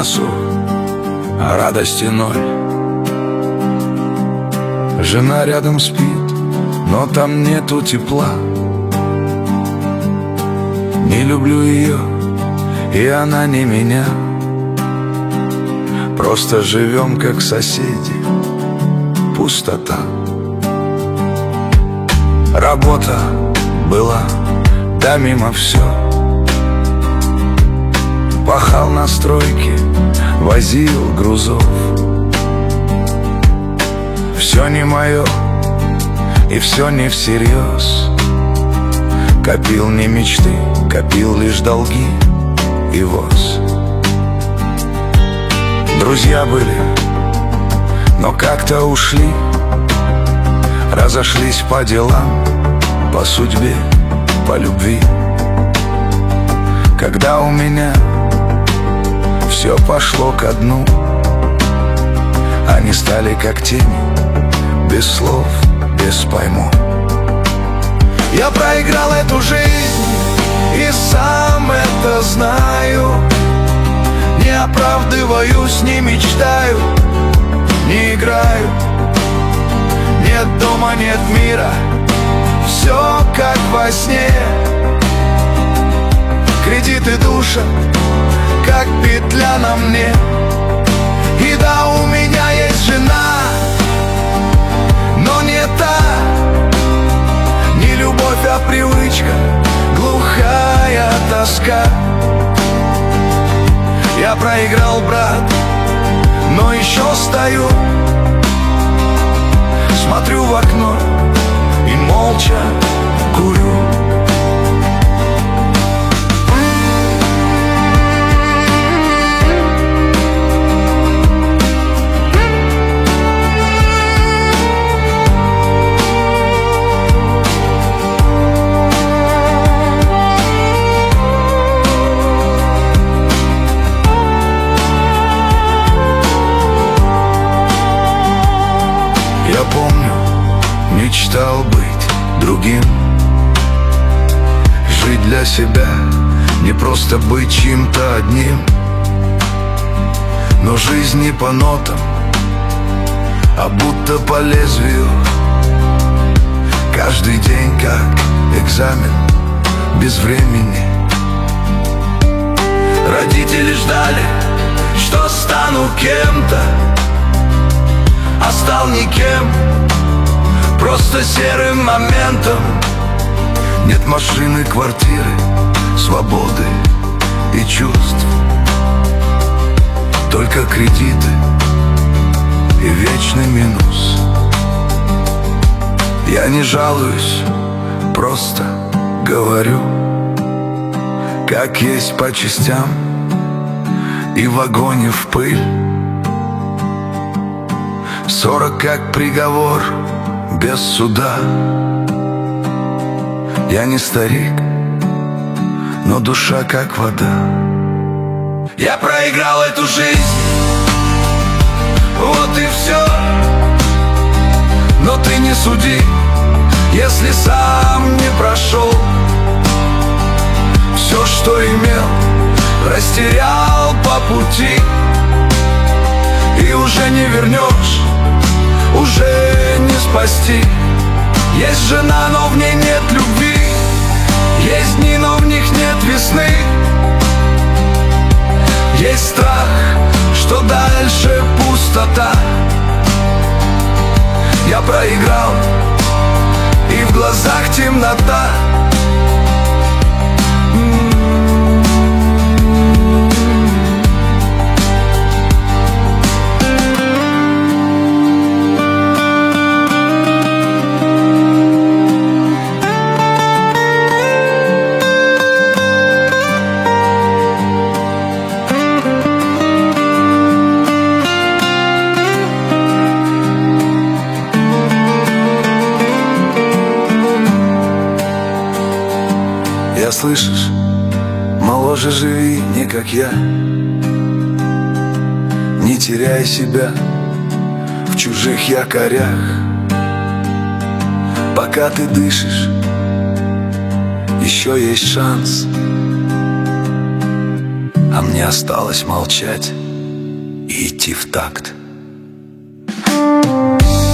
носу, а радости ноль. Жена рядом спит, но там нету тепла. Не люблю ее, и она не меня. Просто живем как соседи, пустота. Работа была, да мимо все. Пахал на стройке, возил грузов. Все не мое, и все не всерьез. Копил не мечты, копил лишь долги и воз. Друзья были, но как-то ушли. Разошлись по делам, по судьбе, по любви. Когда у меня все пошло ко дну, они стали как тени, без слов, без пойму. Я проиграл эту жизнь и сам это знаю. Не оправдываюсь, не мечтаю, не играю. Нет дома, нет мира, все как во сне. Кредиты душа, как петля на мне. И да, у меня есть жена, но не та. Не любовь, а привычка, глухая тоска. Я проиграл, брат, но еще стою. Смотрю в окно и молча курю. Я помню, мечтал быть другим. Жить для себя, не просто быть чьим-то одним. Но жизнь не по нотам, а будто по лезвию. Каждый день как экзамен, без времени. Родители ждали, что стану кем-то, а стал никем, просто серым моментом. Нет машины, квартиры, свободы и чувств. Только кредиты и вечный минус. Я не жалуюсь, просто говорю, как есть по частям и в вагоне в пыль. 40 как приговор, без суда. Я не старик, но душа как вода. Я проиграл эту жизнь, вот и все. Но ты не суди, если сам не прошел. Все, что имел, растерял по пути. И уже не вернешь, уже не спасти. Есть жена, но в ней нет любви. Есть дни, но в них нет весны. Есть страх, что дальше пустота. Я проиграл, и в глазах темнота. Я, слышишь, моложе живи, не как я. Не теряй себя в чужих якорях. Пока ты дышишь, еще есть шанс. А мне осталось молчать и идти в такт.